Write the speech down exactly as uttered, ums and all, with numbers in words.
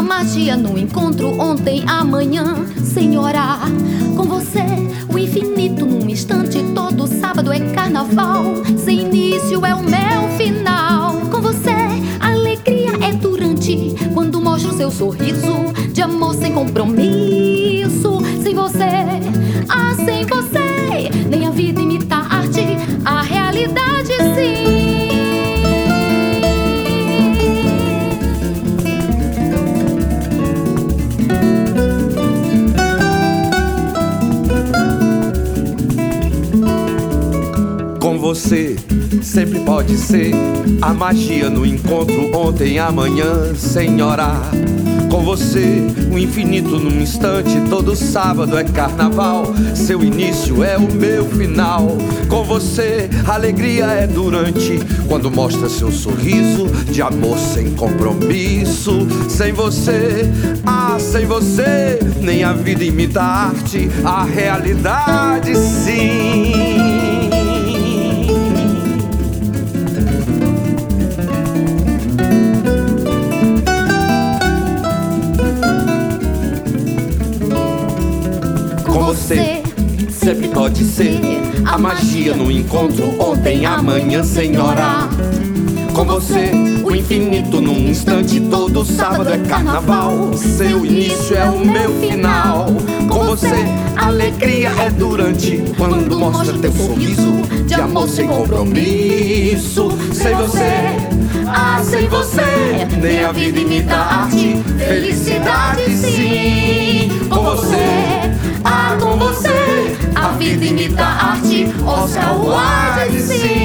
magia no encontro ontem, amanhã, senhora. Com você, o infinito num instante, todo sábado é carnaval. Sem início é o meu final. Com você, a alegria é durante, quando mostra o seu sorriso de amor sem compromisso. Sem você, ah, sem você, nem a vida imita a arte, a realidade sim. Com você sempre pode ser a magia no encontro ontem, amanhã, senhora. Com você o infinito num instante, todo sábado é carnaval. Seu início é o meu final. Com você a alegria é durante, quando mostra seu sorriso de amor sem compromisso. Sem você, ah, sem você, nem a vida imita a arte, a realidade sim. Com você sempre pode ser a magia no encontro ontem, amanhã, senhora. Com você o infinito num instante, todo sábado é carnaval. Seu início é o meu final. Com você a alegria é durante, quando mostra teu sorriso de amor sem compromisso. Sem você, ah, sem você, nem a vida imita a arte, felicidade sim. Com você, ah, com você, a vida imita a arte, Oscar Wilde sim.